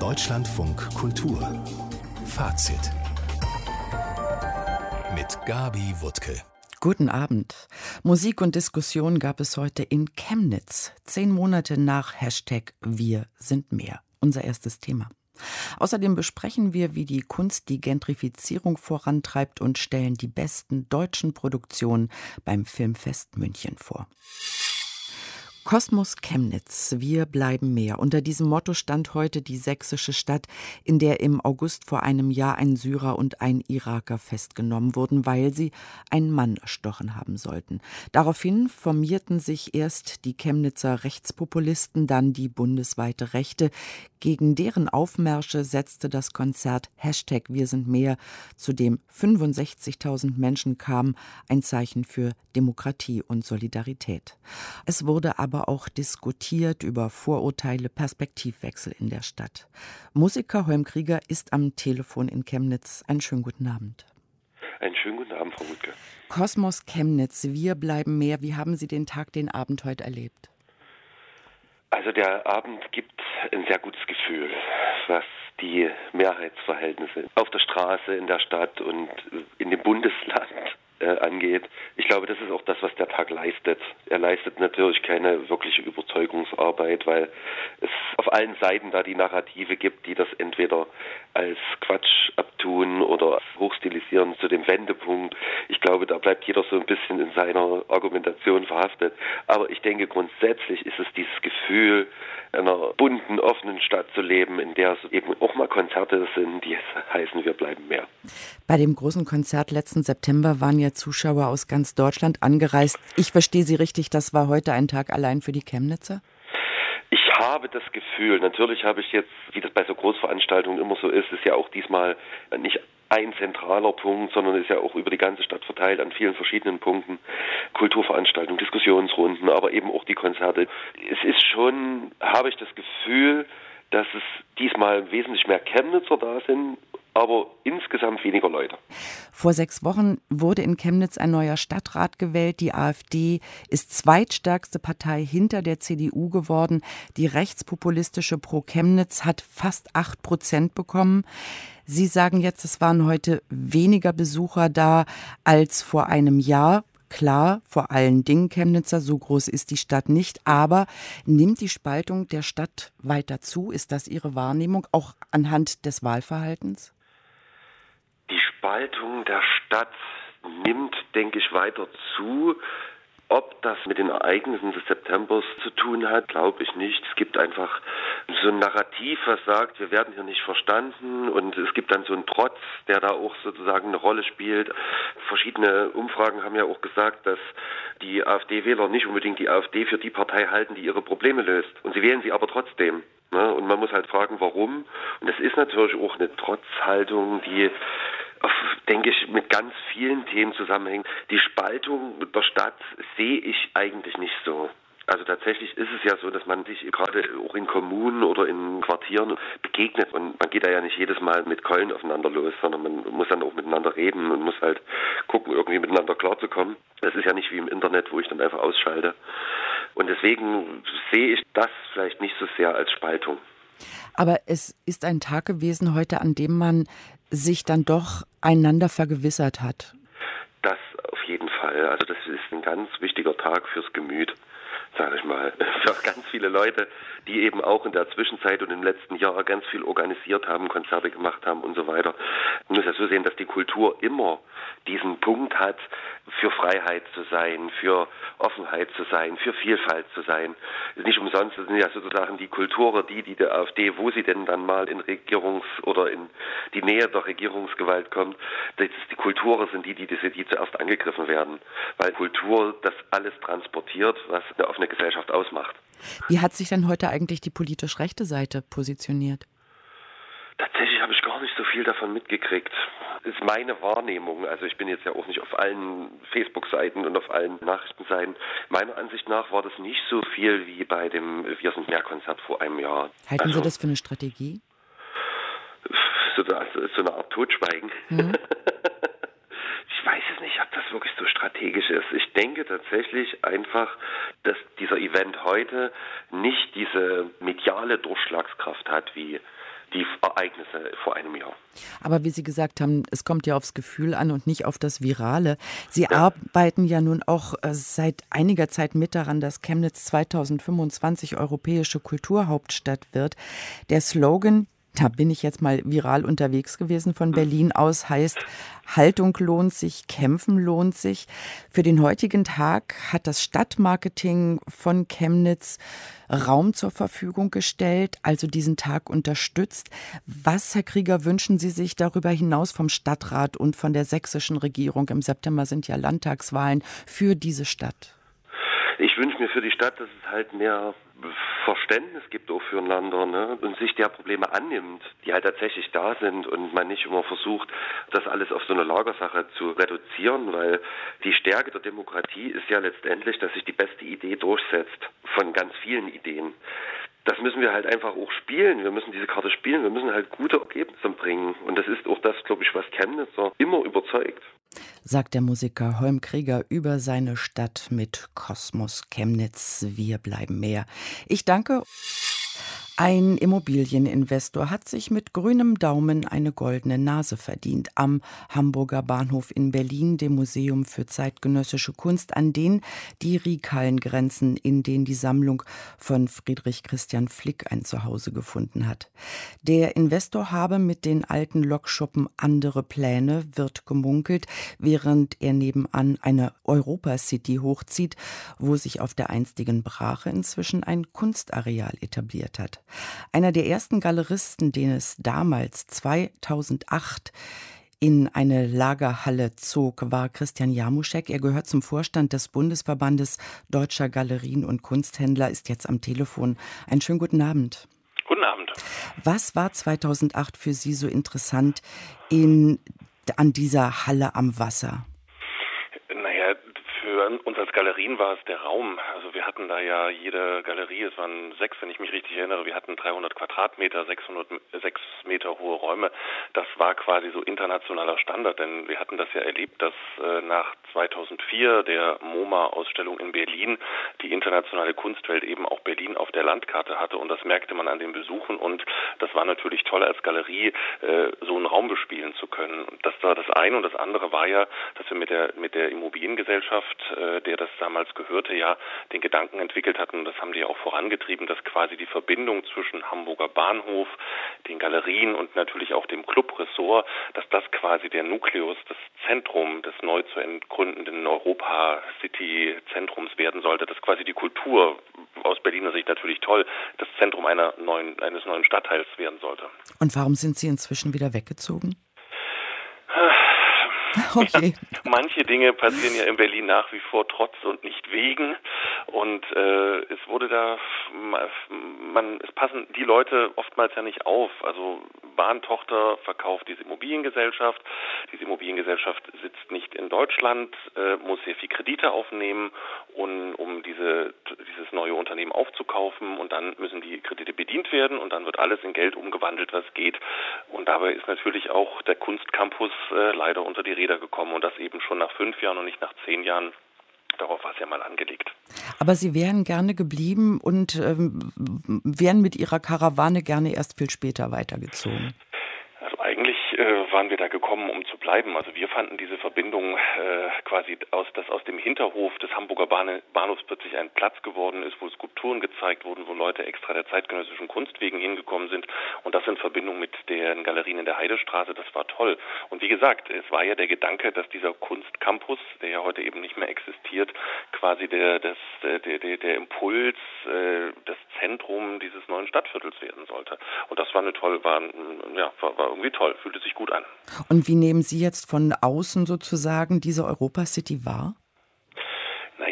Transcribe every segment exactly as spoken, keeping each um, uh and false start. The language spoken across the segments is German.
Deutschlandfunk Kultur Fazit mit Gabi Wuttke. Guten Abend. Musik und Diskussion gab es heute in Chemnitz. Zehn Monate nach Hashtag Wir sind mehr. Unser erstes Thema. Außerdem besprechen wir, wie die Kunst die Gentrifizierung vorantreibt und stellen die besten deutschen Produktionen beim Filmfest München vor. Kosmos Chemnitz, wir bleiben mehr. Unter diesem Motto stand heute die sächsische Stadt, in der im August vor einem Jahr ein Syrer und ein Iraker festgenommen wurden, weil sie einen Mann erstochen haben sollten. Daraufhin formierten sich erst die Chemnitzer Rechtspopulisten, dann die bundesweite Rechte. Gegen deren Aufmärsche setzte das Konzert Hashtag Wir sind mehr, zu dem fünfundsechzigtausend Menschen kamen, ein Zeichen für Demokratie und Solidarität. Es wurde aber auch diskutiert über Vorurteile, Perspektivwechsel in der Stadt. Musiker Holm Krieger ist am Telefon in Chemnitz. Einen schönen guten Abend. Einen schönen guten Abend, Frau Wuttke. Kosmos Chemnitz, wir bleiben mehr. Wie haben Sie den Tag, den Abend heute erlebt? Also der Abend gibt ein sehr gutes Gefühl, was die Mehrheitsverhältnisse auf der Straße, in der Stadt und in dem Bundesland äh, angeht. Ich glaube, das ist auch das, was der Tag leistet. Er leistet natürlich keine wirkliche Überzeugungsarbeit, weil es auf allen Seiten da die Narrative gibt, die das entweder als Quatsch abtun oder hochstilisieren zu dem Wendepunkt. Ich glaube, da bleibt jeder so ein bisschen in seiner Argumentation verhaftet. Aber ich denke, grundsätzlich ist es dieses Gefühl, einer bunten, offenen Stadt zu leben, in der es eben auch mal Konzerte sind, die heißen, wir bleiben mehr. Bei dem großen Konzert letzten September waren ja Zuschauer aus ganz Deutschland angereist. Ich verstehe Sie richtig, das war heute ein Tag allein für die Chemnitzer? Ich habe das Gefühl, natürlich habe ich jetzt, wie das bei so Großveranstaltungen immer so ist, ist ja auch diesmal nicht ein zentraler Punkt, sondern ist ja auch über die ganze Stadt verteilt an vielen verschiedenen Punkten. Kulturveranstaltungen, Diskussionsrunden, aber eben auch die Konzerte. Es ist schon, habe ich das Gefühl, dass es diesmal wesentlich mehr Chemnitzer da sind, aber insgesamt weniger Leute. Vor sechs Wochen wurde in Chemnitz ein neuer Stadtrat gewählt. Die AfD ist zweitstärkste Partei hinter der C D U geworden. Die rechtspopulistische Pro Chemnitz hat fast acht Prozent bekommen. Sie sagen jetzt, es waren heute weniger Besucher da als vor einem Jahr. Klar, vor allen Dingen Chemnitzer, so groß ist die Stadt nicht, aber nimmt die Spaltung der Stadt weiter zu? Ist das Ihre Wahrnehmung, auch anhand des Wahlverhaltens? Die Spaltung der Stadt nimmt, denke ich, weiter zu. Ob das mit den Ereignissen des Septembers zu tun hat, glaube ich nicht. Es gibt einfach so ein Narrativ, was sagt, wir werden hier nicht verstanden, und es gibt dann so einen Trotz, der da auch sozusagen eine Rolle spielt. Verschiedene Umfragen haben ja auch gesagt, dass die AfD-Wähler nicht unbedingt die AfD für die Partei halten, die ihre Probleme löst. Und sie wählen sie aber trotzdem. Ne? Und man muss halt fragen, warum. Und es ist natürlich auch eine Trotzhaltung, die, denke ich, mit ganz vielen Themen zusammenhängt. Die Spaltung der Stadt sehe ich eigentlich nicht so. Also tatsächlich ist es ja so, dass man sich gerade auch in Kommunen oder in Quartieren begegnet, und man geht da ja nicht jedes Mal mit Keulen aufeinander los, sondern man muss dann auch miteinander reden und muss halt gucken, irgendwie miteinander klarzukommen. Das ist ja nicht wie im Internet, wo ich dann einfach ausschalte. Und deswegen sehe ich das vielleicht nicht so sehr als Spaltung. Aber es ist ein Tag gewesen heute, an dem man sich dann doch einander vergewissert hat. Das auf jeden Fall. Also das ist ein ganz wichtiger Tag fürs Gemüt, sage ich mal. Für ganz viele Leute, die eben auch in der Zwischenzeit und im letzten Jahr ganz viel organisiert haben, Konzerte gemacht haben und so weiter. Man muss ja so sehen, dass die Kultur immer diesen Punkt hat, für Freiheit zu sein, für Offenheit zu sein, für Vielfalt zu sein. Nicht umsonst sind ja sozusagen die Kulturer die, die der AfD, wo sie denn dann mal in Regierungs- oder in die Nähe der Regierungsgewalt kommt, das die Kulturer sind die, die, die, die zuerst angegriffen werden. Weil Kultur das alles transportiert, was eine offene Gesellschaft ausmacht. Wie hat sich denn heute eigentlich die politisch rechte Seite positioniert? Tatsächlich habe ich gar nicht so viel davon mitgekriegt. Das ist meine Wahrnehmung. Also ich bin jetzt ja auch nicht auf allen Facebook-Seiten und auf allen Nachrichtenseiten. Meiner Ansicht nach war das nicht so viel wie bei dem Wir sind mehr Konzert vor einem Jahr. Halten also, Sie das für eine Strategie? So, also, so eine Art Totschweigen. Mhm. Ich weiß es weiß nicht, ob das wirklich so strategisch ist. Ich denke tatsächlich einfach, dass dieser Event heute nicht diese mediale Durchschlagskraft hat wie die Ereignisse vor einem Jahr. Aber wie Sie gesagt haben, es kommt ja aufs Gefühl an und nicht auf das Virale. Sie Ja. arbeiten ja nun auch äh, seit einiger Zeit mit daran, dass Chemnitz zweitausendfünfundzwanzig europäische Kulturhauptstadt wird. Der Slogan, da bin ich jetzt mal viral unterwegs gewesen von Berlin aus, heißt: Haltung lohnt sich, Kämpfen lohnt sich. Für den heutigen Tag hat das Stadtmarketing von Chemnitz Raum zur Verfügung gestellt, also diesen Tag unterstützt. Was, Herr Krieger, wünschen Sie sich darüber hinaus vom Stadtrat und von der sächsischen Regierung? Im September sind ja Landtagswahlen für diese Stadt. Ich wünsche mir für die Stadt, dass es halt mehr Verständnis gibt auch füreinander, ne? Und sich der Probleme annimmt, die halt tatsächlich da sind und man nicht immer versucht, das alles auf so eine Lagersache zu reduzieren, weil die Stärke der Demokratie ist ja letztendlich, dass sich die beste Idee durchsetzt von ganz vielen Ideen. Das müssen wir halt einfach auch spielen. Wir müssen diese Karte spielen. Wir müssen halt gute Ergebnisse bringen. Und das ist auch das, glaube ich, was Chemnitzer immer überzeugt. Sagt der Musiker Holm Krieger über seine Stadt mit Kosmos Chemnitz. Wir bleiben mehr. Ich danke. Ein Immobilieninvestor hat sich mit grünem Daumen eine goldene Nase verdient am Hamburger Bahnhof in Berlin, dem Museum für zeitgenössische Kunst, an den die Riekhallen grenzen, in denen die Sammlung von Friedrich Christian Flick ein Zuhause gefunden hat. Der Investor habe mit den alten Lokschuppen andere Pläne, wird gemunkelt, während er nebenan eine Europa-City hochzieht, wo sich auf der einstigen Brache inzwischen ein Kunstareal etabliert hat. Einer der ersten Galeristen, den es damals zweitausendacht in eine Lagerhalle zog, war Christian Jamuschek. Er gehört zum Vorstand des Bundesverbandes Deutscher Galerien und Kunsthändler, ist jetzt am Telefon. Einen schönen guten Abend. Guten Abend. Was war zweitausendacht für Sie so interessant in, an dieser Halle am Wasser? Naja, für uns als Galerien war es der Raum. Also wir hatten da ja jede Galerie, es waren sechs, wenn ich mich richtig erinnere, wir hatten dreihundert Quadratmeter, sechshundert, sechs Meter hohe Räume. Das war quasi so internationaler Standard, denn wir hatten das ja erlebt, dass äh, nach zweitausendvier der MoMA-Ausstellung in Berlin die internationale Kunstwelt eben auch Berlin auf der Landkarte hatte und das merkte man an den Besuchen und das war natürlich toll als Galerie, äh, so einen Raum bespielen zu können. Das war das eine und das andere war ja, dass wir mit der mit der Immobiliengesellschaft, äh, der das damals gehörte, ja den Gedanken entwickelt hatten, und das haben die ja auch vorangetrieben, dass quasi die Verbindung zwischen Hamburger Bahnhof, den Galerien und natürlich auch dem Clubressort, dass das quasi der Nukleus, das Zentrum des neu zu entgründenden Europa-City-Zentrums werden sollte, dass quasi die Kultur, aus Berliner Sicht natürlich toll, das Zentrum einer neuen, eines neuen Stadtteils werden sollte. Und warum sind Sie inzwischen wieder weggezogen? Okay. Ja, manche Dinge passieren ja in Berlin nach wie vor trotz und nicht wegen und äh, es wurde da, man, es passen die Leute oftmals ja nicht auf. Also Bahntochter verkauft diese Immobiliengesellschaft, diese Immobiliengesellschaft sitzt nicht in Deutschland, äh, muss sehr viel Kredite aufnehmen, um, um diese, dieses neue Unternehmen aufzukaufen und dann müssen die Kredite bedient werden und dann wird alles in Geld umgewandelt, was geht. Und dabei ist natürlich auch der Kunstcampus äh, leider unter die Räder gekommen und das eben schon nach fünf Jahren und nicht nach zehn Jahren. Darauf war es ja mal angelegt. Aber Sie wären gerne geblieben und ähm, wären mit Ihrer Karawane gerne erst viel später weitergezogen. Also eigentlich äh, waren wir da gekommen, um zu bleiben. Also wir fanden diese Verbindung äh, quasi, aus, dass aus dem Hinterhof des Hamburger Bahn, Bahnhofs plötzlich ein Platz geworden ist, wo Skulpturen gezeigt wurden, wo Leute extra der zeitgenössischen Kunst wegen hingekommen sind. Und das in Verbindung mit den Galerien in der Heidestraße, das war toll. Und wie gesagt, es war ja der Gedanke, dass dieser Kunstcampus, der ja heute eben nicht mehr existiert, quasi der, das, der, der, der Impuls, äh, das Zentrum dieses neuen Stadtviertels werden sollte. Und das war eine tolle, war, ja, war, war irgendwie toll, fühlte sich gut an. Und wie nehmen Sie jetzt von außen sozusagen diese Europa City wahr? Naja,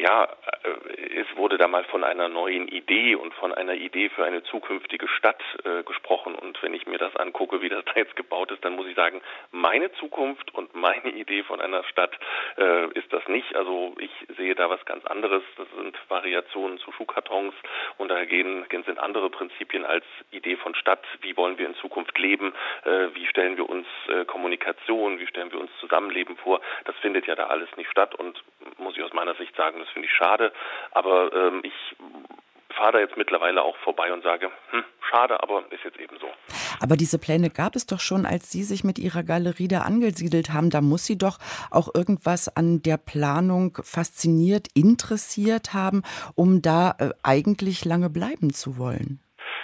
Ja, es wurde da mal von einer neuen Idee und von einer Idee für eine zukünftige Stadt äh, gesprochen. Und wenn ich mir das angucke, wie das da jetzt gebaut ist, dann muss ich sagen, meine Zukunft und meine Idee von einer Stadt äh, ist das nicht. Also ich sehe da was ganz anderes. Das sind Variationen zu Schuhkartons und da gehen, sind andere Prinzipien als Idee von Stadt. Wie wollen wir in Zukunft leben? Äh, wie stellen wir uns äh, Kommunikation? Wie stellen wir uns Zusammenleben vor? Das findet ja da alles nicht statt und muss ich aus meiner Sicht sagen, das finde ich schade. Aber ähm, ich fahre da jetzt mittlerweile auch vorbei und sage, hm, schade, aber ist jetzt eben so. Aber diese Pläne gab es doch schon, als Sie sich mit Ihrer Galerie da angesiedelt haben. Da muss Sie doch auch irgendwas an der Planung fasziniert, interessiert haben, um da äh, eigentlich lange bleiben zu wollen.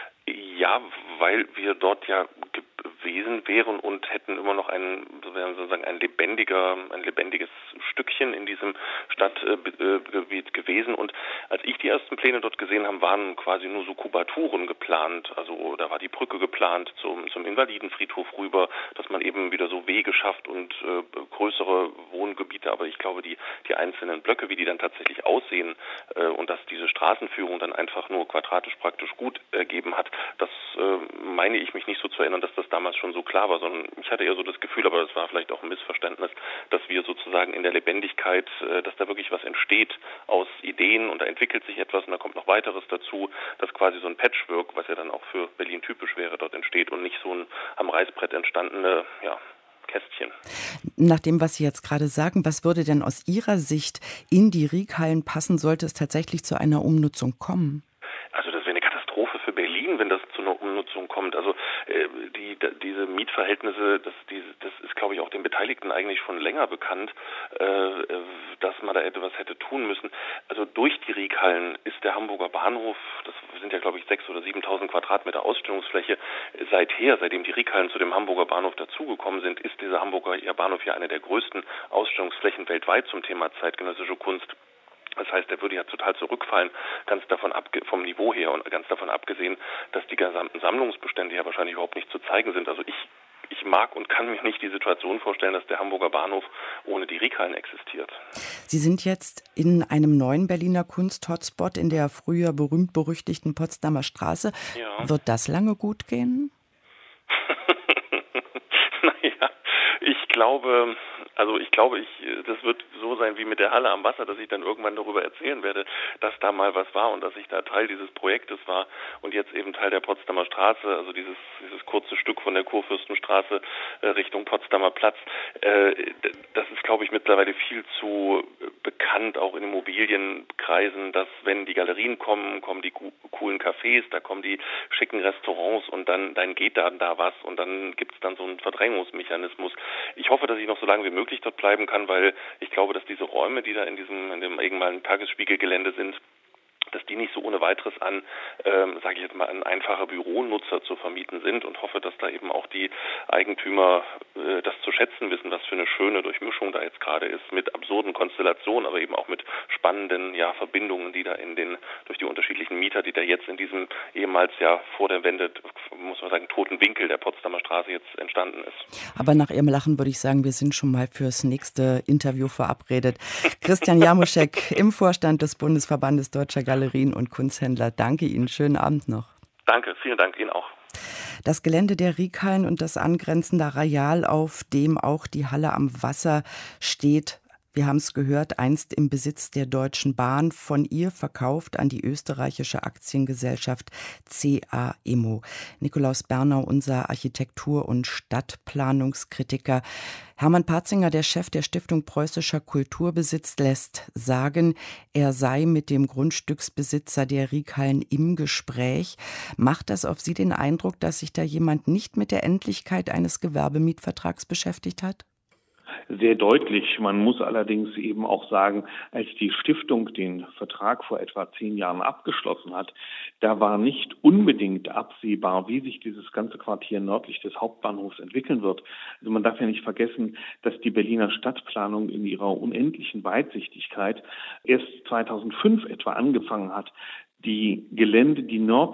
Ja, weil wir dort ja gewesen wären und hätten immer noch ein, sozusagen ein lebendiger, ein lebendiges Stückchen in diesem Stadtgebiet gewesen. Und als ich die ersten Pläne dort gesehen habe, waren quasi nur so Kubaturen geplant. Also da war die Brücke geplant zum, zum Invalidenfriedhof rüber, dass man eben wieder so Wege schafft und äh, größere Wohngebiete. Aber ich glaube, die, die einzelnen Blöcke, wie die dann tatsächlich aussehen äh, und dass diese Straßenführung dann einfach nur quadratisch praktisch gut ergeben hat, das äh, meine ich mich nicht so zu erinnern, dass das damals schon so klar war, sondern ich hatte eher so das Gefühl, aber das war vielleicht auch ein Missverständnis, dass wir sozusagen in der Lebendigkeit, dass da wirklich was entsteht aus Ideen und da entwickelt sich etwas und da kommt noch weiteres dazu, dass quasi so ein Patchwork, was ja dann auch für Berlin typisch wäre, dort entsteht und nicht so ein am Reißbrett entstandene, ja, Kästchen. Nach dem, was Sie jetzt gerade sagen, was würde denn aus Ihrer Sicht in die Riekhallen passen, sollte es tatsächlich zu einer Umnutzung kommen? Also das wäre eine Katastrophe für Berlin, wenn das zu einer Umnutzung kommt. Also äh, die, d- diese Mietverhältnisse, das, die, das ist, glaube ich, auch den Beteiligten eigentlich schon länger bekannt, äh, dass man da etwas hätte tun müssen. Also durch die Riekhallen ist der Hamburger Bahnhof, das sind ja, glaube ich, sechstausend oder siebentausend Quadratmeter Ausstellungsfläche, seither, seitdem die Riekhallen zu dem Hamburger Bahnhof dazugekommen sind, ist dieser Hamburger Bahnhof ja eine der größten Ausstellungsflächen weltweit zum Thema zeitgenössische Kunst. Das heißt, er würde ja total zurückfallen, ganz davon abge- vom Niveau her und ganz davon abgesehen, dass die gesamten Sammlungsbestände ja wahrscheinlich überhaupt nicht zu zeigen sind. Also ich, ich mag und kann mir nicht die Situation vorstellen, dass der Hamburger Bahnhof ohne die Riekhallen existiert. Sie sind jetzt in einem neuen Berliner Kunst-Hotspot in der früher berühmt-berüchtigten Potsdamer Straße. Ja. Wird das lange gut gehen? Naja, ich glaube... Also ich glaube, ich, das wird so sein wie mit der Halle am Wasser, dass ich dann irgendwann darüber erzählen werde, dass da mal was war und dass ich da Teil dieses Projektes war und jetzt eben Teil der Potsdamer Straße, also dieses dieses kurze Stück von der Kurfürstenstraße äh, Richtung Potsdamer Platz. Äh, das ist, glaube ich, mittlerweile viel zu bekannt, auch in Immobilienkreisen, dass wenn die Galerien kommen, kommen die co- coolen Cafés, da kommen die schicken Restaurants und dann, dann geht dann da was und dann gibt es dann so einen Verdrängungsmechanismus. Ich hoffe, dass ich noch so lange wie möglich dort bleiben kann, weil ich glaube, dass diese Räume, die da in diesem in dem ehemaligen Tagesspiegelgelände sind, dass die nicht so ohne weiteres an, ähm, sage ich jetzt mal, an einfache Büronutzer zu vermieten sind und hoffe, dass da eben auch die Eigentümer äh, das zu schätzen wissen, was für eine schöne Durchmischung da jetzt gerade ist, mit absurden Konstellationen, aber eben auch mit spannenden ja, Verbindungen, die da in den, durch die unterschiedlichen Mieter, die da jetzt in diesem ehemals ja vor der Wende, muss man sagen, toten Winkel der Potsdamer Straße jetzt entstanden ist. Aber nach Ihrem Lachen würde ich sagen, wir sind schon mal fürs nächste Interview verabredet. Christian Jarmuschek im Vorstand des Bundesverbandes Deutscher Galerien und Kunsthändler. Danke Ihnen. Schönen Abend noch. Danke, vielen Dank Ihnen auch. Das Gelände der Riekhallen und das angrenzende Areal, auf dem auch die Halle am Wasser steht, wir haben es gehört, einst im Besitz der Deutschen Bahn, von ihr verkauft an die österreichische Aktiengesellschaft C A Immo. Nikolaus Bernau, unser Architektur- und Stadtplanungskritiker. Hermann Patzinger, der Chef der Stiftung Preußischer Kulturbesitz, lässt sagen, er sei mit dem Grundstücksbesitzer der Riekhallen im Gespräch. Macht das auf Sie den Eindruck, dass sich da jemand nicht mit der Endlichkeit eines Gewerbemietvertrags beschäftigt hat? Sehr deutlich. Man muss allerdings eben auch sagen, als die Stiftung den Vertrag vor etwa zehn Jahren abgeschlossen hat, da war nicht unbedingt absehbar, wie sich dieses ganze Quartier nördlich des Hauptbahnhofs entwickeln wird. Also man darf ja nicht vergessen, dass die Berliner Stadtplanung in ihrer unendlichen Weitsichtigkeit erst zweitausendfünf etwa angefangen hat, die Gelände, die nördlich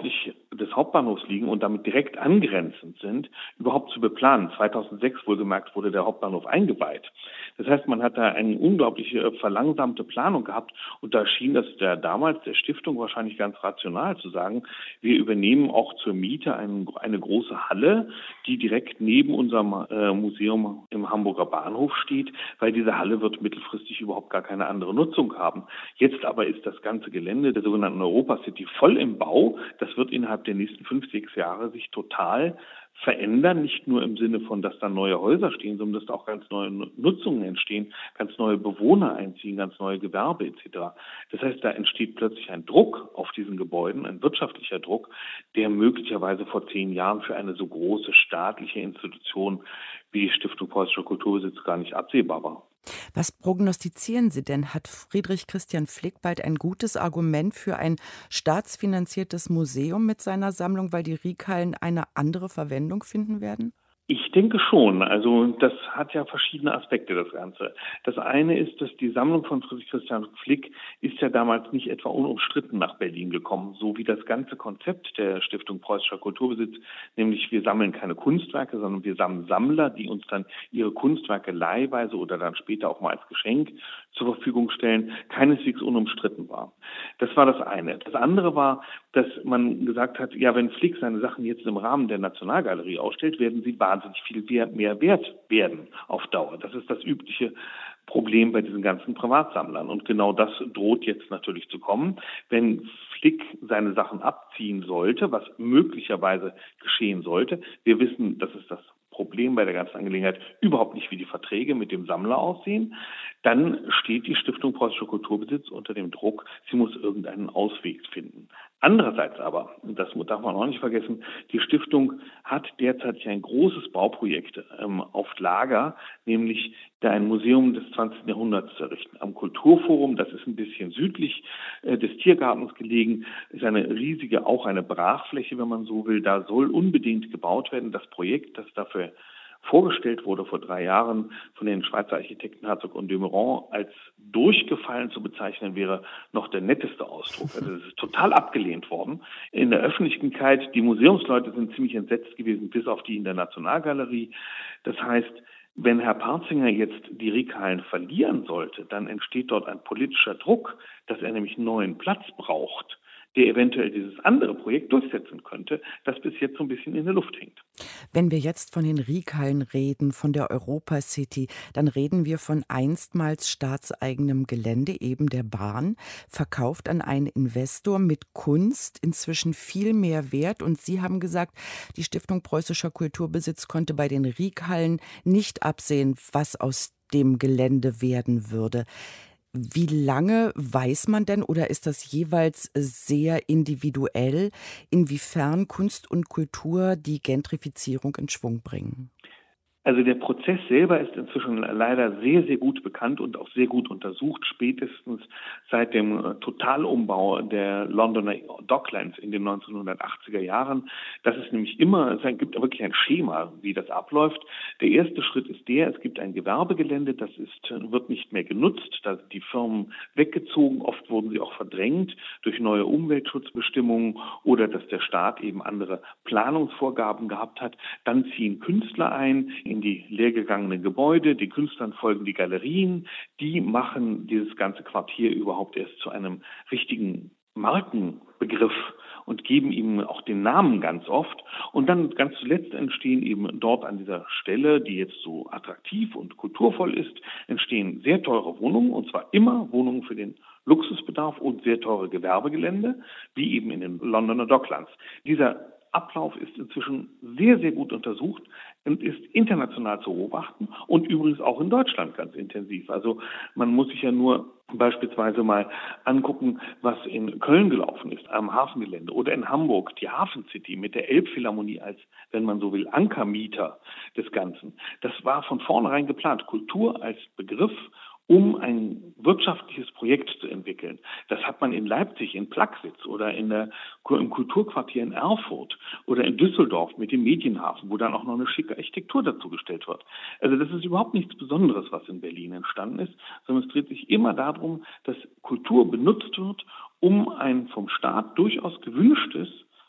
des Hauptbahnhofs liegen und damit direkt angrenzend sind, überhaupt zu beplanen. zweitausendsechs wohlgemerkt wurde der Hauptbahnhof eingeweiht. Das heißt, man hat da eine unglaubliche verlangsamte Planung gehabt und da schien das der damals der Stiftung wahrscheinlich ganz rational zu sagen, wir übernehmen auch zur Miete ein, eine große Halle, die direkt neben unserem äh, Museum im Hamburger Bahnhof steht, weil diese Halle wird mittelfristig überhaupt gar keine andere Nutzung haben. Jetzt aber ist das ganze Gelände der sogenannten Europa City voll im Bau. Das wird innerhalb der nächsten fünf, sechs Jahre sich total verändern, nicht nur im Sinne von, dass da neue Häuser stehen, sondern dass da auch ganz neue Nutzungen entstehen, ganz neue Bewohner einziehen, ganz neue Gewerbe et cetera. Das heißt, da entsteht plötzlich ein Druck auf diesen Gebäuden, ein wirtschaftlicher Druck, der möglicherweise vor zehn Jahren für eine so große staatliche Institution wie die Stiftung Preußischer Kulturbesitz gar nicht absehbar war. Was prognostizieren Sie denn? Hat Friedrich Christian Flick bald ein gutes Argument für ein staatsfinanziertes Museum mit seiner Sammlung, weil die Riekhallen eine andere Verwendung finden werden? Ich denke schon. Also das hat ja verschiedene Aspekte, das Ganze. Das eine ist, dass die Sammlung von Friedrich Christian Flick ist ja damals nicht etwa unumstritten nach Berlin gekommen, so wie das ganze Konzept der Stiftung Preußischer Kulturbesitz, nämlich wir sammeln keine Kunstwerke, sondern wir sammeln Sammler, die uns dann ihre Kunstwerke leihweise oder dann später auch mal als Geschenk zur Verfügung stellen, keineswegs unumstritten war. Das war das eine. Das andere war, dass man gesagt hat, ja, wenn Flick seine Sachen jetzt im Rahmen der Nationalgalerie ausstellt, werden sie wahnsinnig viel mehr wert werden auf Dauer. Das ist das übliche Problem bei diesen ganzen Privatsammlern. Und genau das droht jetzt natürlich zu kommen. Wenn Flick seine Sachen abziehen sollte, was möglicherweise geschehen sollte, wir wissen, das ist das Problem bei der ganzen Angelegenheit, überhaupt nicht, wie die Verträge mit dem Sammler aussehen, dann steht die Stiftung Preußischer Kulturbesitz unter dem Druck, sie muss irgendeinen Ausweg finden. Andererseits aber, und das darf man auch nicht vergessen, die Stiftung hat derzeit ein großes Bauprojekt ähm, auf Lager, nämlich da ein Museum des zwanzigsten Jahrhunderts zu errichten. Am Kulturforum, das ist ein bisschen südlich äh, des Tiergartens gelegen, ist eine riesige, auch eine Brachfläche, wenn man so will. Da soll unbedingt gebaut werden. Das Projekt, das dafür vorgestellt wurde vor drei Jahren von den Schweizer Architekten Herzog und de Meuron als durchgefallen zu bezeichnen, wäre noch der netteste Ausdruck. Also es ist total abgelehnt worden. In der Öffentlichkeit, die Museumsleute sind ziemlich entsetzt gewesen, bis auf die in der Nationalgalerie. Das heißt, wenn Herr Parzinger jetzt die Riekhallen verlieren sollte, dann entsteht dort ein politischer Druck, dass er nämlich einen neuen Platz braucht, der eventuell dieses andere Projekt durchsetzen könnte, das bis jetzt so ein bisschen in der Luft hängt. Wenn wir jetzt von den Riekhallen reden, von der Europa City, dann reden wir von einstmals staatseigenem Gelände, eben der Bahn, verkauft an einen Investor mit Kunst, inzwischen viel mehr wert. Und Sie haben gesagt, die Stiftung Preußischer Kulturbesitz konnte bei den Riekhallen nicht absehen, was aus dem Gelände werden würde. Wie lange weiß man denn oder ist das jeweils sehr individuell, inwiefern Kunst und Kultur die Gentrifizierung in Schwung bringen? Also der Prozess selber ist inzwischen leider sehr, sehr gut bekannt und auch sehr gut untersucht, spätestens seit dem Totalumbau der Londoner Docklands in den neunzehnhundertachtziger Jahren. Das ist nämlich immer, es gibt wirklich ein Schema, wie das abläuft. Der erste Schritt ist der, es gibt ein Gewerbegelände, das ist, wird nicht mehr genutzt, da sind die Firmen weggezogen, oft wurden sie auch verdrängt durch neue Umweltschutzbestimmungen oder dass der Staat eben andere Planungsvorgaben gehabt hat. Dann ziehen Künstler ein in die leergegangenen Gebäude, den Künstlern folgen die Galerien, die machen dieses ganze Quartier überhaupt erst zu einem richtigen Markenbegriff und geben ihm auch den Namen ganz oft. Und dann ganz zuletzt entstehen eben dort an dieser Stelle, die jetzt so attraktiv und kulturvoll ist, entstehen sehr teure Wohnungen, und zwar immer Wohnungen für den Luxusbedarf und sehr teure Gewerbegelände, wie eben in den Londoner Docklands. Dieser Ablauf ist inzwischen sehr, sehr gut untersucht und ist international zu beobachten und übrigens auch in Deutschland ganz intensiv. Also man muss sich ja nur beispielsweise mal angucken, was in Köln gelaufen ist, am Hafengelände, oder in Hamburg, die Hafen City mit der Elbphilharmonie als, wenn man so will, Ankermieter des Ganzen. Das war von vornherein geplant, Kultur als Begriff, um ein wirtschaftliches Projekt zu entwickeln. Das hat man in Leipzig, in Plaxitz oder in der, im Kulturquartier in Erfurt oder in Düsseldorf mit dem Medienhafen, wo dann auch noch eine schicke Architektur dazu gestellt wird. Also das ist überhaupt nichts Besonderes, was in Berlin entstanden ist, sondern es dreht sich immer darum, dass Kultur benutzt wird, um ein vom Staat durchaus gewünschtes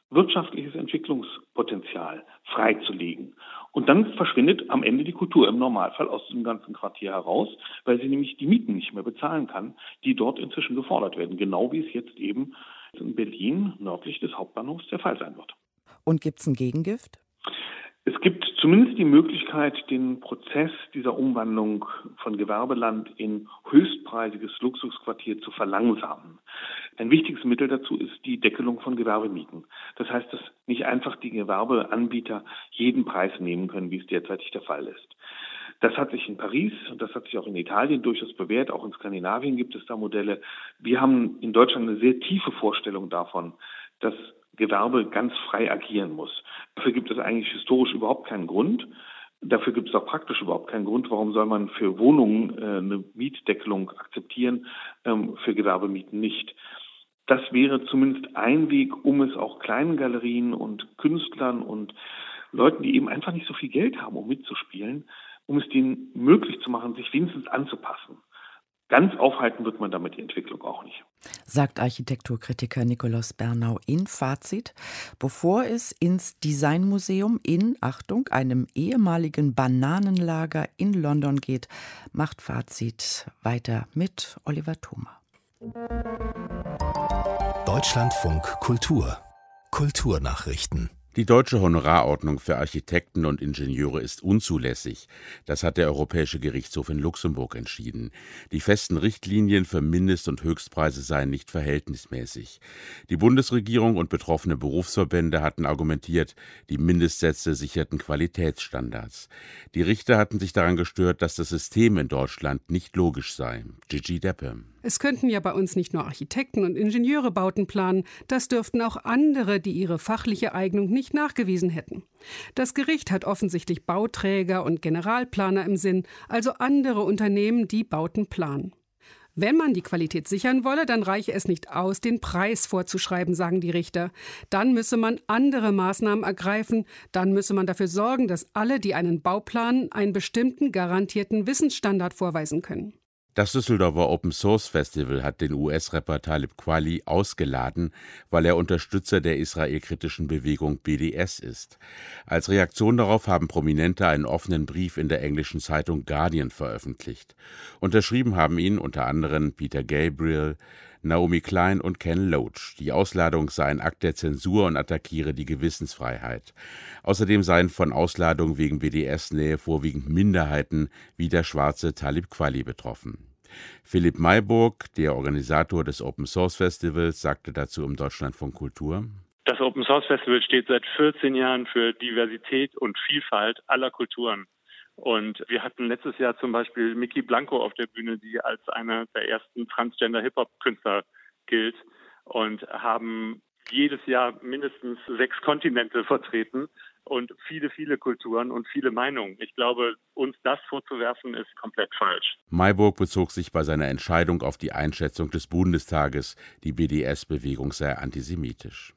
wirtschaftliches Entwicklungspotenzial freizulegen. Und dann verschwindet am Ende die Kultur im Normalfall aus dem ganzen Quartier heraus, weil sie nämlich die Mieten nicht mehr bezahlen kann, die dort inzwischen gefordert werden. Genau wie es jetzt eben in Berlin nördlich des Hauptbahnhofs der Fall sein wird. Und gibt es ein Gegengift? Es gibt zumindest die Möglichkeit, den Prozess dieser Umwandlung von Gewerbeland in höchstpreisiges Luxusquartier zu verlangsamen. Ein wichtiges Mittel dazu ist die Deckelung von Gewerbemieten. Das heißt, dass nicht einfach die Gewerbeanbieter jeden Preis nehmen können, wie es derzeitig der Fall ist. Das hat sich in Paris und das hat sich auch in Italien durchaus bewährt. Auch in Skandinavien gibt es da Modelle. Wir haben in Deutschland eine sehr tiefe Vorstellung davon, dass Gewerbe ganz frei agieren muss. Dafür gibt es eigentlich historisch überhaupt keinen Grund. Dafür gibt es auch praktisch überhaupt keinen Grund. Warum soll man für Wohnungen äh, eine Mietdeckelung akzeptieren, ähm, für Gewerbemieten nicht? Das wäre zumindest ein Weg, um es auch kleinen Galerien und Künstlern und Leuten, die eben einfach nicht so viel Geld haben, um mitzuspielen, um es denen möglich zu machen, sich wenigstens anzupassen. Ganz aufhalten wird man damit die Entwicklung auch nicht. Sagt Architekturkritiker Nikolaus Bernau in Fazit. Bevor es ins Designmuseum in, Achtung, einem ehemaligen Bananenlager in London geht, macht Fazit weiter mit Oliver Thoma. Deutschlandfunk Kultur. Kulturnachrichten. Die deutsche Honorarordnung für Architekten und Ingenieure ist unzulässig. Das hat der Europäische Gerichtshof in Luxemburg entschieden. Die festen Richtlinien für Mindest- und Höchstpreise seien nicht verhältnismäßig. Die Bundesregierung und betroffene Berufsverbände hatten argumentiert, die Mindestsätze sicherten Qualitätsstandards. Die Richter hatten sich daran gestört, dass das System in Deutschland nicht logisch sei. Gigi Deppe. Es könnten ja bei uns nicht nur Architekten und Ingenieure Bauten planen, das dürften auch andere, die ihre fachliche Eignung nicht nachgewiesen hätten. Das Gericht hat offensichtlich Bauträger und Generalplaner im Sinn, also andere Unternehmen, die Bauten planen. Wenn man die Qualität sichern wolle, dann reiche es nicht aus, den Preis vorzuschreiben, sagen die Richter. Dann müsse man andere Maßnahmen ergreifen, dann müsse man dafür sorgen, dass alle, die einen Bau planen, einen bestimmten garantierten Wissensstandard vorweisen können. Das Düsseldorfer Open Source Festival hat den U S-Rapper Talib Kweli ausgeladen, weil er Unterstützer der israelkritischen Bewegung B D S ist. Als Reaktion darauf haben Prominente einen offenen Brief in der englischen Zeitung Guardian veröffentlicht. Unterschrieben haben ihn unter anderem Peter Gabriel, Naomi Klein und Ken Loach. Die Ausladung sei ein Akt der Zensur und attackiere die Gewissensfreiheit. Außerdem seien von Ausladungen wegen B D S-Nähe vorwiegend Minderheiten wie der schwarze Talib Kweli betroffen. Philipp Mayburg, der Organisator des Open Source Festivals, sagte dazu im Deutschlandfunk Kultur: Das Open Source Festival steht seit vierzehn Jahren für Diversität und Vielfalt aller Kulturen. Und wir hatten letztes Jahr zum Beispiel Miki Blanco auf der Bühne, die als einer der ersten Transgender-Hip-Hop-Künstler gilt, und haben jedes Jahr mindestens sechs Kontinente vertreten und viele, viele Kulturen und viele Meinungen. Ich glaube, uns das vorzuwerfen, ist komplett falsch. Mayburg bezog sich bei seiner Entscheidung auf die Einschätzung des Bundestages, die B D S-Bewegung sei antisemitisch.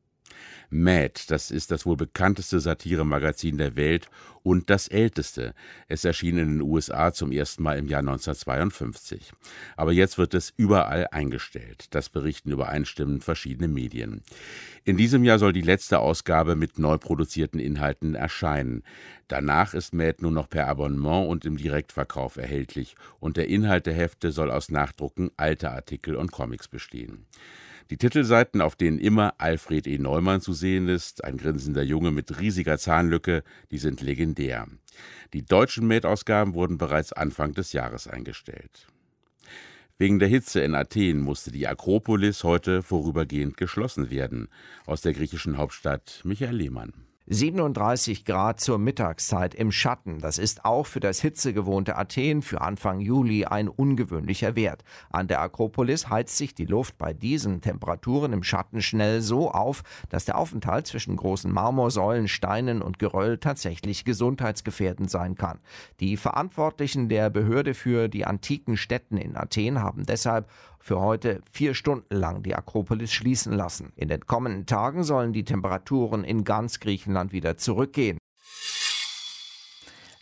Mad, das ist das wohl bekannteste Satiremagazin der Welt und das älteste. Es erschien in den U S A zum ersten Mal im Jahr neunzehnhundertzweiundfünfzig. Aber jetzt wird es überall eingestellt. Das berichten übereinstimmend verschiedene Medien. In diesem Jahr soll die letzte Ausgabe mit neu produzierten Inhalten erscheinen. Danach ist Mad nur noch per Abonnement und im Direktverkauf erhältlich und der Inhalt der Hefte soll aus Nachdrucken alter Artikel und Comics bestehen. Die Titelseiten, auf denen immer Alfred E. Neumann zu sehen ist, ein grinsender Junge mit riesiger Zahnlücke, die sind legendär. Die deutschen Mad-Ausgaben wurden bereits Anfang des Jahres eingestellt. Wegen der Hitze in Athen musste die Akropolis heute vorübergehend geschlossen werden. Aus der griechischen Hauptstadt Michael Lehmann. siebenunddreißig Grad zur Mittagszeit im Schatten. Das ist auch für das hitzegewohnte Athen für Anfang Juli ein ungewöhnlicher Wert. An der Akropolis heizt sich die Luft bei diesen Temperaturen im Schatten schnell so auf, dass der Aufenthalt zwischen großen Marmorsäulen, Steinen und Geröll tatsächlich gesundheitsgefährdend sein kann. Die Verantwortlichen der Behörde für die antiken Stätten in Athen haben deshalb für heute vier Stunden lang die Akropolis schließen lassen. In den kommenden Tagen sollen die Temperaturen in ganz Griechenland wieder zurückgehen.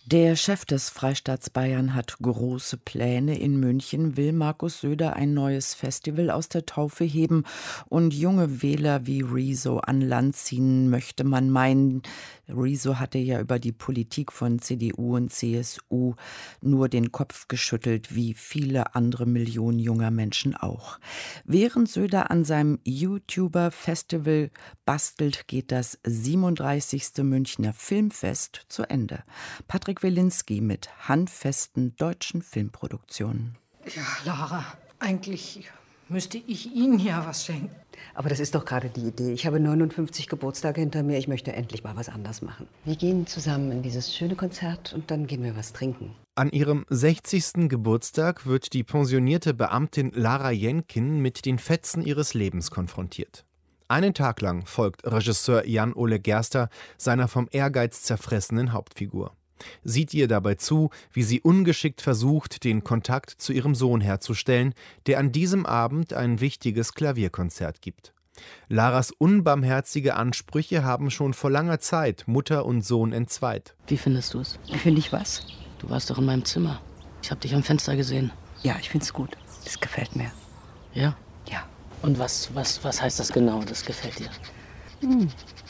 Der Chef des Freistaats Bayern hat große Pläne. In München will Markus Söder ein neues Festival aus der Taufe heben und junge Wähler wie Rezo an Land ziehen, möchte man meinen. Rezo hatte ja über die Politik von C D U und C S U nur den Kopf geschüttelt, wie viele andere Millionen junger Menschen auch. Während Söder an seinem YouTuber-Festival bastelt, geht das siebenunddreißigste Münchner Filmfest zu Ende. Patrick Wilinski mit handfesten deutschen Filmproduktionen. Ja, Lara, eigentlich müsste ich Ihnen ja was schenken. Aber das ist doch gerade die Idee. Ich habe neunundfünfzig Geburtstage hinter mir. Ich möchte endlich mal was anders machen. Wir gehen zusammen in dieses schöne Konzert und dann gehen wir was trinken. An ihrem sechzigsten Geburtstag wird die pensionierte Beamtin Lara Jenkin mit den Fetzen ihres Lebens konfrontiert. Einen Tag lang folgt Regisseur Jan-Ole Gerster seiner vom Ehrgeiz zerfressenen Hauptfigur. Sieht ihr dabei zu, wie sie ungeschickt versucht, den Kontakt zu ihrem Sohn herzustellen, der an diesem Abend ein wichtiges Klavierkonzert gibt. Laras unbarmherzige Ansprüche haben schon vor langer Zeit Mutter und Sohn entzweit. Wie findest du es? Wie finde ich was? Du warst doch in meinem Zimmer. Ich habe dich am Fenster gesehen. Ja, ich finde es gut. Das gefällt mir. Ja? Ja. Und was, was, was heißt das genau, das gefällt dir? Hm.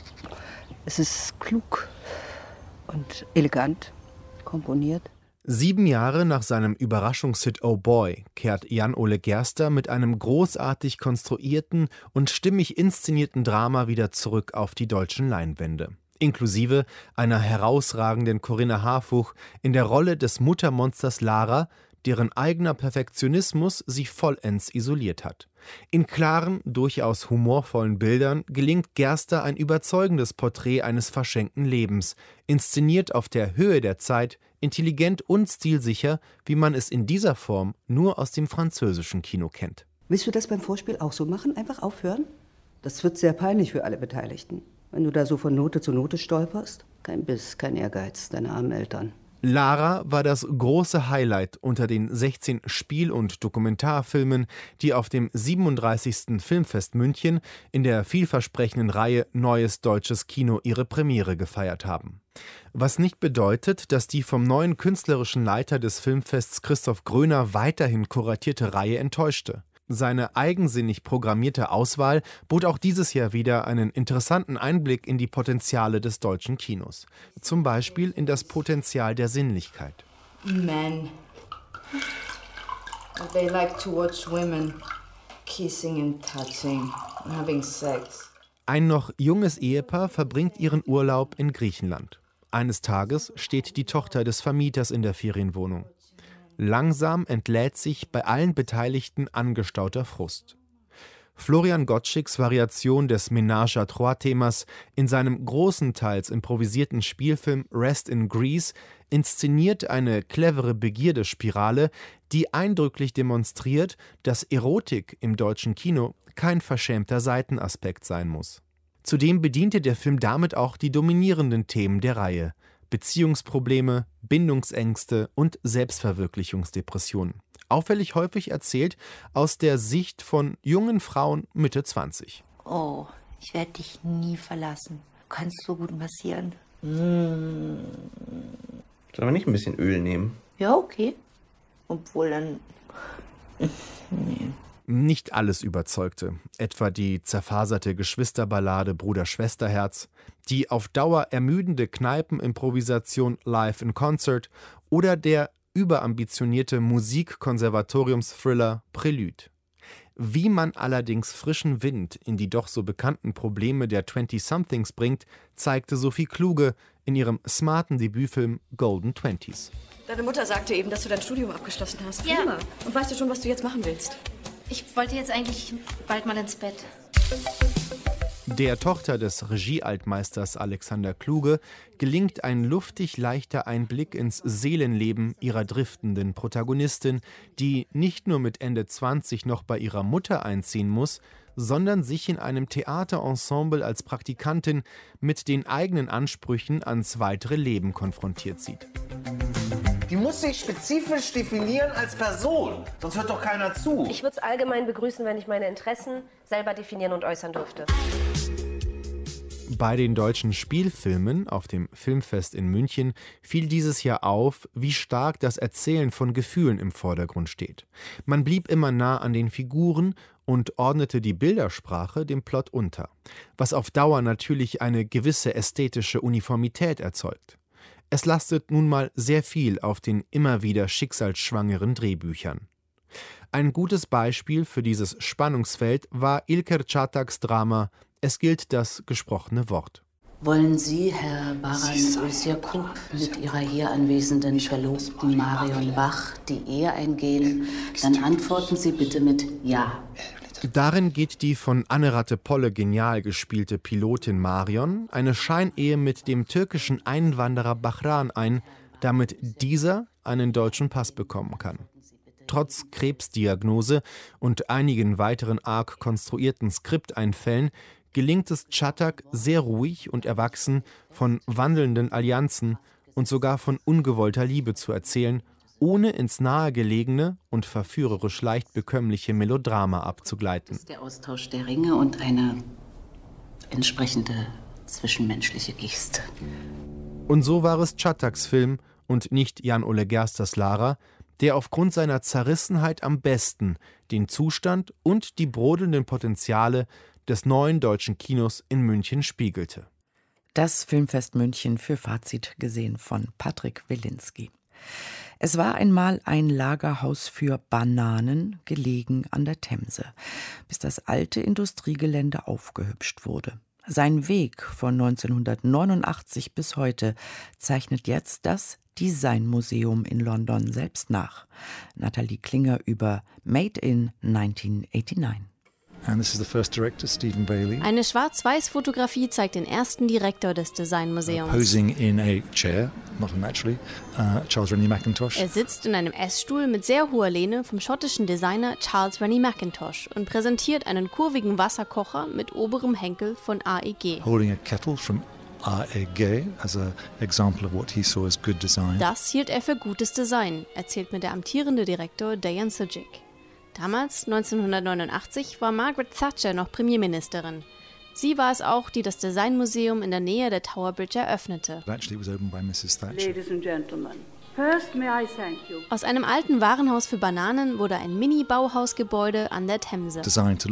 Es ist klug und elegant komponiert. Sieben Jahre nach seinem Überraschungshit Oh Boy kehrt Jan-Ole Gerster mit einem großartig konstruierten und stimmig inszenierten Drama wieder zurück auf die deutschen Leinwände. Inklusive einer herausragenden Corinna Harfuch in der Rolle des Muttermonsters Lara, deren eigener Perfektionismus sie vollends isoliert hat. In klaren, durchaus humorvollen Bildern gelingt Gerster ein überzeugendes Porträt eines verschenkten Lebens, inszeniert auf der Höhe der Zeit, intelligent und stilsicher, wie man es in dieser Form nur aus dem französischen Kino kennt. Willst du das beim Vorspiel auch so machen? Einfach aufhören? Das wird sehr peinlich für alle Beteiligten. Wenn du da so von Note zu Note stolperst. Kein Biss, kein Ehrgeiz, deine armen Eltern. Lara war das große Highlight unter den sechzehn Spiel- und Dokumentarfilmen, die auf dem siebenunddreißigsten Filmfest München in der vielversprechenden Reihe Neues deutsches Kino ihre Premiere gefeiert haben. Was nicht bedeutet, dass die vom neuen künstlerischen Leiter des Filmfests Christoph Gröner weiterhin kuratierte Reihe enttäuschte. Seine eigensinnig programmierte Auswahl bot auch dieses Jahr wieder einen interessanten Einblick in die Potenziale des deutschen Kinos. Zum Beispiel in das Potenzial der Sinnlichkeit. Men. They like to watch women kissing and touching and having sex. Ein noch junges Ehepaar verbringt ihren Urlaub in Griechenland. Eines Tages steht die Tochter des Vermieters in der Ferienwohnung. Langsam entlädt sich bei allen Beteiligten angestauter Frust. Florian Gottschicks Variation des Ménage à Trois-Themas in seinem großenteils improvisierten Spielfilm Rest in Greece inszeniert eine clevere Begierdespirale, die eindrücklich demonstriert, dass Erotik im deutschen Kino kein verschämter Seitenaspekt sein muss. Zudem bediente der Film damit auch die dominierenden Themen der Reihe: Beziehungsprobleme, Bindungsängste und Selbstverwirklichungsdepressionen. Auffällig häufig erzählt aus der Sicht von jungen Frauen Mitte zwanzig. Oh, ich werde dich nie verlassen. Du kannst so gut massieren. Mm. Sollen wir nicht ein bisschen Öl nehmen? Ja, okay. Obwohl dann... nee. Nicht alles überzeugte, etwa die zerfaserte Geschwisterballade Bruder-Schwesterherz, die auf Dauer ermüdende Kneipenimprovisation Live in Concert oder der überambitionierte Musikkonservatoriums-Thriller Prelude. Wie man allerdings frischen Wind in die doch so bekannten Probleme der Twenty-Somethings bringt, zeigte Sophie Kluge in ihrem smarten Debütfilm Golden Twenties. Deine Mutter sagte eben, dass du dein Studium abgeschlossen hast. Ja. Prima. Und weißt du schon, was du jetzt machen willst? Ich wollte jetzt eigentlich bald mal ins Bett. Der Tochter des Regiealtmeisters Alexander Kluge gelingt ein luftig leichter Einblick ins Seelenleben ihrer driftenden Protagonistin, die nicht nur mit Ende zwanzig noch bei ihrer Mutter einziehen muss, sondern sich in einem Theaterensemble als Praktikantin mit den eigenen Ansprüchen ans weitere Leben konfrontiert sieht. Die muss sich spezifisch definieren als Person, sonst hört doch keiner zu. Ich würde es allgemein begrüßen, wenn ich meine Interessen selber definieren und äußern dürfte. Bei den deutschen Spielfilmen auf dem Filmfest in München fiel dieses Jahr auf, wie stark das Erzählen von Gefühlen im Vordergrund steht. Man blieb immer nah an den Figuren und ordnete die Bildersprache dem Plot unter, was auf Dauer natürlich eine gewisse ästhetische Uniformität erzeugt. Es lastet nun mal sehr viel auf den immer wieder schicksalsschwangeren Drehbüchern. Ein gutes Beispiel für dieses Spannungsfeld war Ilker Čataks Drama Es gilt das gesprochene Wort. Wollen Sie, Herr Baran Özyakup, mit Ihrer hier anwesenden Verlobten Marion Bach die Ehe eingehen? Dann antworten Sie bitte mit Ja. Darin geht die von Anne Ratte-Polle genial gespielte Pilotin Marion eine Scheinehe mit dem türkischen Einwanderer Bahran ein, damit dieser einen deutschen Pass bekommen kann. Trotz Krebsdiagnose und einigen weiteren arg konstruierten Skripteinfällen gelingt es Čatak sehr ruhig und erwachsen von wandelnden Allianzen und sogar von ungewollter Liebe zu erzählen, ohne ins nahegelegene und verführerisch leicht bekömmliche Melodrama abzugleiten. Das ist der Austausch der Ringe und eine entsprechende zwischenmenschliche Geste. Und so war es Čataks Film und nicht Jan-Ole Gersters Lara, der aufgrund seiner Zerrissenheit am besten den Zustand und die brodelnden Potenziale des neuen deutschen Kinos in München spiegelte. Das Filmfest München für Fazit gesehen von Patrick Wilinski. Es war einmal ein Lagerhaus für Bananen, gelegen an der Themse, bis das alte Industriegelände aufgehübscht wurde. Sein Weg von neunzehnhundertneunundachtzig bis heute zeichnet jetzt das Designmuseum in London selbst nach. Nathalie Klinger über Made in neunzehnhundertneunundachtzig. And this is the first director, Stephen Bailey. Eine Schwarz-Weiß-Fotografie zeigt den ersten Direktor des Designmuseums. Posing in a chair, not naturally, uh, Charles Rennie Mackintosh. Er sitzt in einem Essstuhl mit sehr hoher Lehne vom schottischen Designer Charles Rennie Mackintosh und präsentiert einen kurvigen Wasserkocher mit oberem Henkel von A E G. Holding a kettle from A E G as an example of what he saw as good design. Das hielt er für gutes Design, erzählt mir der amtierende Direktor Dejan Sujic. Damals, neunzehnhundertneunundachtzig, war Margaret Thatcher noch Premierministerin. Sie war es auch, die das Designmuseum in der Nähe der Tower Bridge eröffnete. Aus einem alten Warenhaus für Bananen wurde ein Mini-Bauhausgebäude an der Themse.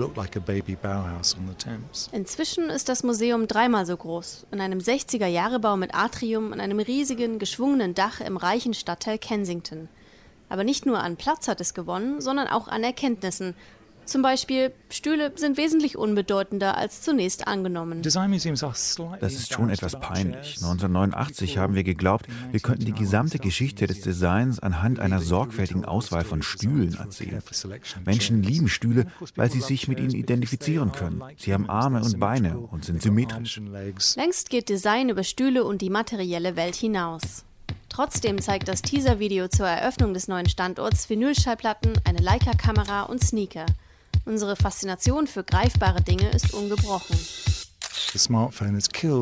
Inzwischen ist das Museum dreimal so groß, in einem sechziger-Jahre-Bau mit Atrium und einem riesigen, geschwungenen Dach im reichen Stadtteil Kensington. Aber nicht nur an Platz hat es gewonnen, sondern auch an Erkenntnissen. Zum Beispiel, Stühle sind wesentlich unbedeutender als zunächst angenommen. Das ist schon etwas peinlich. neunzehnhundertneunundachtzig haben wir geglaubt, wir könnten die gesamte Geschichte des Designs anhand einer sorgfältigen Auswahl von Stühlen erzählen. Menschen lieben Stühle, weil sie sich mit ihnen identifizieren können. Sie haben Arme und Beine und sind symmetrisch. Längst geht Design über Stühle und die materielle Welt hinaus. Trotzdem zeigt das Teaser-Video zur Eröffnung des neuen Standorts Vinylschallplatten, eine Leica-Kamera und Sneaker. Unsere Faszination für greifbare Dinge ist ungebrochen. Das Smartphone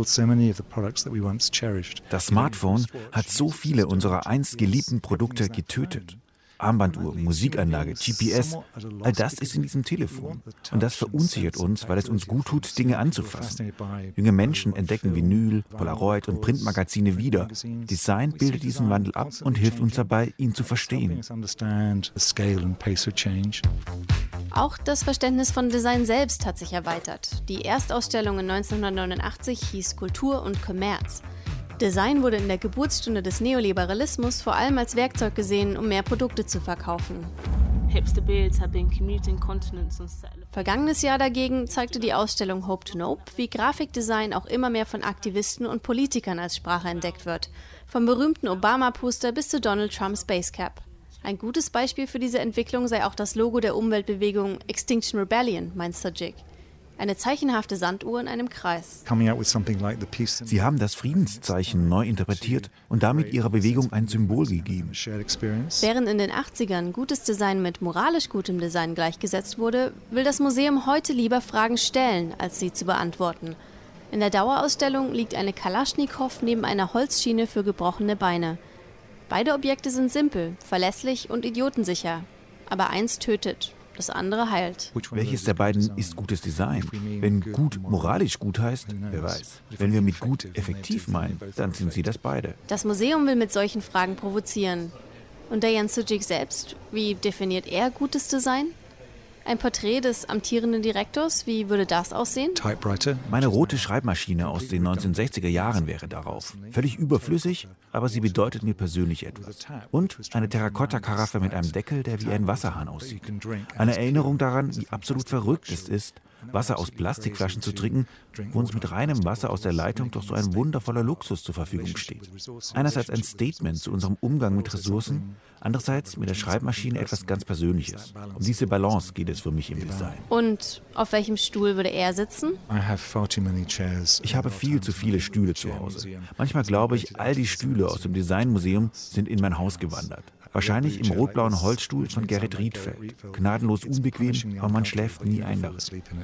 hat so viele unserer einst geliebten Produkte getötet. Armbanduhr, Musikanlage, G P S, all das ist in diesem Telefon. Und das verunsichert uns, weil es uns gut tut, Dinge anzufassen. Junge Menschen entdecken Vinyl, Polaroid und Printmagazine wieder. Design bildet diesen Wandel ab und hilft uns dabei, ihn zu verstehen. Auch das Verständnis von Design selbst hat sich erweitert. Die Erstausstellung in neunzehnhundertneunundachtzig hieß Kultur und Kommerz. Design wurde in der Geburtsstunde des Neoliberalismus vor allem als Werkzeug gesehen, um mehr Produkte zu verkaufen. Vergangenes Jahr dagegen zeigte die Ausstellung Hope to Nope, wie Grafikdesign auch immer mehr von Aktivisten und Politikern als Sprache entdeckt wird. Vom berühmten Obama-Poster bis zu Donald Trumps Basecap. Ein gutes Beispiel für diese Entwicklung sei auch das Logo der Umweltbewegung Extinction Rebellion, meint Sujic. Eine zeichenhafte Sanduhr in einem Kreis. Sie haben das Friedenszeichen neu interpretiert und damit ihrer Bewegung ein Symbol gegeben. Während in den achtzigern gutes Design mit moralisch gutem Design gleichgesetzt wurde, will das Museum heute lieber Fragen stellen, als sie zu beantworten. In der Dauerausstellung liegt eine Kalaschnikow neben einer Holzschiene für gebrochene Beine. Beide Objekte sind simpel, verlässlich und idiotensicher. Aber eins tötet. das andere heilt. Welches der beiden ist gutes Design? Wenn gut moralisch gut heißt, wer weiß. Wenn wir mit gut effektiv meinen, dann sind sie das beide. Das Museum will mit solchen Fragen provozieren. Und Dejan Sujic selbst, wie definiert er gutes Design? Ein Porträt des amtierenden Direktors, wie würde das aussehen? Meine rote Schreibmaschine aus den neunzehnhundertsechziger Jahren wäre darauf. Völlig überflüssig, aber sie bedeutet mir persönlich etwas. Und eine Terrakotta-Karaffe mit einem Deckel, der wie ein Wasserhahn aussieht. Eine Erinnerung daran, wie absolut verrückt es ist, Wasser aus Plastikflaschen zu trinken, wo uns mit reinem Wasser aus der Leitung doch so ein wundervoller Luxus zur Verfügung steht. Einerseits ein Statement zu unserem Umgang mit Ressourcen, andererseits mit der Schreibmaschine etwas ganz Persönliches. Um diese Balance geht es für mich im Design. Und auf welchem Stuhl würde er sitzen? Ich habe viel zu viele Stühle zu Hause. Manchmal glaube ich, all die Stühle aus dem Designmuseum sind in mein Haus gewandert. Wahrscheinlich im rot-blauen Holzstuhl von Gerrit Rietveld. Gnadenlos unbequem, aber man schläft nie ein darin.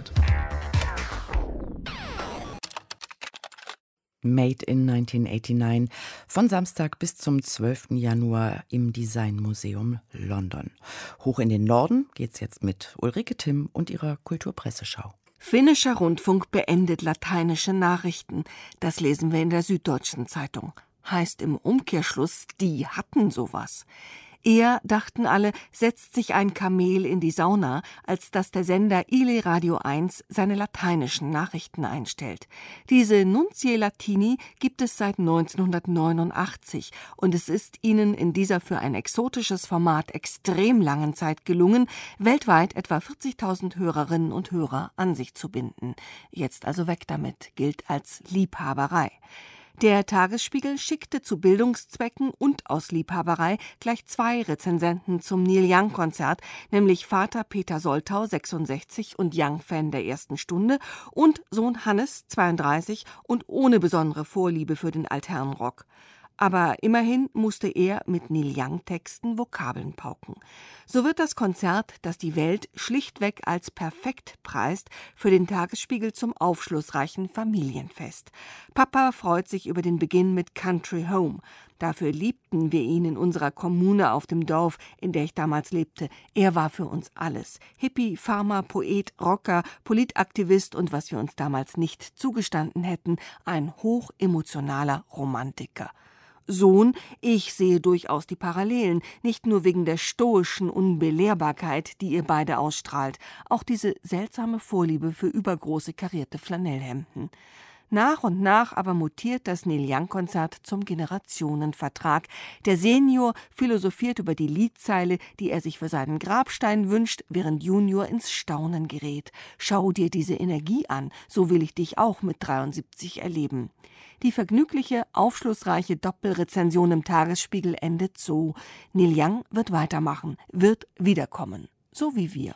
Made in neunzehnhundertneunundachtzig, von Samstag bis zum zwölften Januar im Designmuseum London. Hoch in den Norden geht's jetzt mit Ulrike Timm und ihrer Kulturpresseschau. Finnischer Rundfunk beendet lateinische Nachrichten. Das lesen wir in der Süddeutschen Zeitung. Heißt im Umkehrschluss, die hatten sowas. Eher, dachten alle, setzt sich ein Kamel in die Sauna, als dass der Sender I L E Radio eins seine lateinischen Nachrichten einstellt. Diese Nuntie Latini gibt es seit neunzehnhundertneunundachtzig und es ist ihnen in dieser für ein exotisches Format extrem langen Zeit gelungen, weltweit etwa vierzigtausend Hörerinnen und Hörer an sich zu binden. Jetzt also weg damit, gilt als Liebhaberei. Der Tagesspiegel schickte zu Bildungszwecken und aus Liebhaberei gleich zwei Rezensenten zum Neil Young-Konzert, nämlich Vater Peter Soltau, sechsundsechzig und Young-Fan der ersten Stunde, und Sohn Hannes, zweiunddreißig und ohne besondere Vorliebe für den Altherrenrock. Aber immerhin musste er mit Neil Young-Texten Vokabeln pauken. So wird das Konzert, das die Welt schlichtweg als perfekt preist, für den Tagesspiegel zum aufschlussreichen Familienfest. Papa freut sich über den Beginn mit Country Home. Dafür liebten wir ihn in unserer Kommune auf dem Dorf, in der ich damals lebte. Er war für uns alles. Hippie, Farmer, Poet, Rocker, Politaktivist und was wir uns damals nicht zugestanden hätten, ein hochemotionaler Romantiker. Sohn, ich sehe durchaus die Parallelen, nicht nur wegen der stoischen Unbelehrbarkeit, die ihr beide ausstrahlt, auch diese seltsame Vorliebe für übergroße karierte Flanellhemden. Nach und nach aber mutiert das Neil Young-Konzert zum Generationenvertrag. Der Senior philosophiert über die Liedzeile, die er sich für seinen Grabstein wünscht, während Junior ins Staunen gerät. Schau dir diese Energie an, so will ich dich auch mit dreiundsiebzig erleben. Die vergnügliche, aufschlussreiche Doppelrezension im Tagesspiegel endet so: Neil Young wird weitermachen, wird wiederkommen, so wie wir.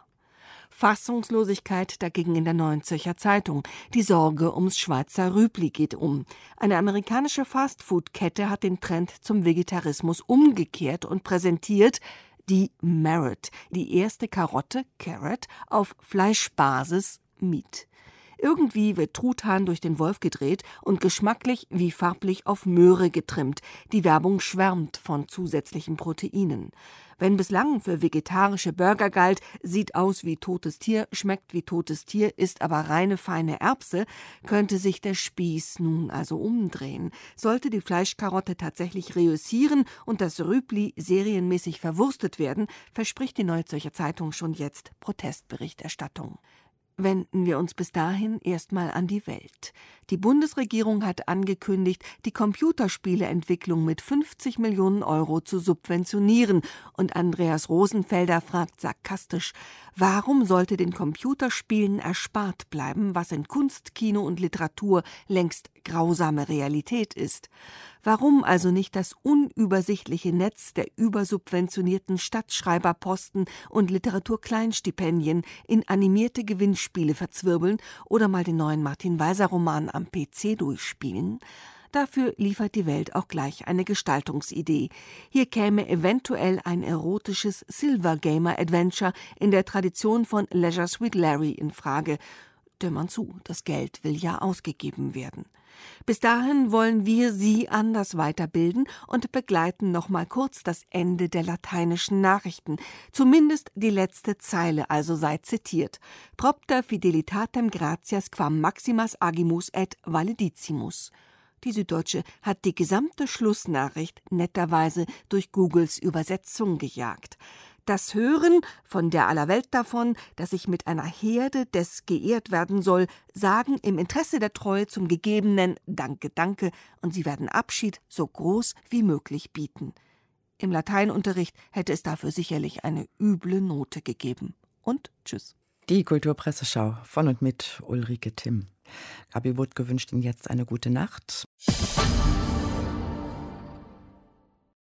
Fassungslosigkeit dagegen in der Neuen Zürcher Zeitung. Die Sorge ums Schweizer Rübli geht um. Eine amerikanische Fastfood-Kette hat den Trend zum Vegetarismus umgekehrt und präsentiert die Merit, die erste Karotte, Carrot, auf Fleischbasis, Meat. Irgendwie wird Truthahn durch den Wolf gedreht und geschmacklich wie farblich auf Möhre getrimmt. Die Werbung schwärmt von zusätzlichen Proteinen. Wenn bislang für vegetarische Burger galt, sieht aus wie totes Tier, schmeckt wie totes Tier, ist aber reine feine Erbse, könnte sich der Spieß nun also umdrehen. Sollte die Fleischkarotte tatsächlich reüssieren und das Rübli serienmäßig verwurstet werden, verspricht die Neue Zürcher Zeitung schon jetzt Protestberichterstattung. Wenden wir uns bis dahin erstmal an die Welt. Die Bundesregierung hat angekündigt, die Computerspieleentwicklung mit fünfzig Millionen Euro zu subventionieren. Und Andreas Rosenfelder fragt sarkastisch, warum sollte den Computerspielen erspart bleiben, was in Kunst, Kino und Literatur längst grausame Realität ist? Warum also nicht das unübersichtliche Netz der übersubventionierten Stadtschreiberposten und Literaturkleinstipendien in animierte Gewinnspiele verzwirbeln oder mal den neuen Martin-Walser-Roman am P C durchspielen? Dafür liefert die Welt auch gleich eine Gestaltungsidee. Hier käme eventuell ein erotisches Silver-Gamer-Adventure in der Tradition von Leisure Suite Larry in Frage. Dämmern zu, das Geld will ja ausgegeben werden. Bis dahin wollen wir Sie anders weiterbilden und begleiten noch mal kurz das Ende der lateinischen Nachrichten. Zumindest die letzte Zeile, also sei zitiert. Propter fidelitatem gratias quam maximas agimus et valedissimus. Die Süddeutsche hat die gesamte Schlussnachricht netterweise durch Googles Übersetzung gejagt. Das Hören von der aller Welt davon, dass ich mit einer Herde des geehrt werden soll, sagen im Interesse der Treue zum Gegebenen Danke, danke, und sie werden Abschied so groß wie möglich bieten. Im Lateinunterricht hätte es dafür sicherlich eine üble Note gegeben. Und tschüss. Die Kulturpresseschau von und mit Ulrike Timm. Gabi Wood gewünscht Ihnen jetzt eine gute Nacht.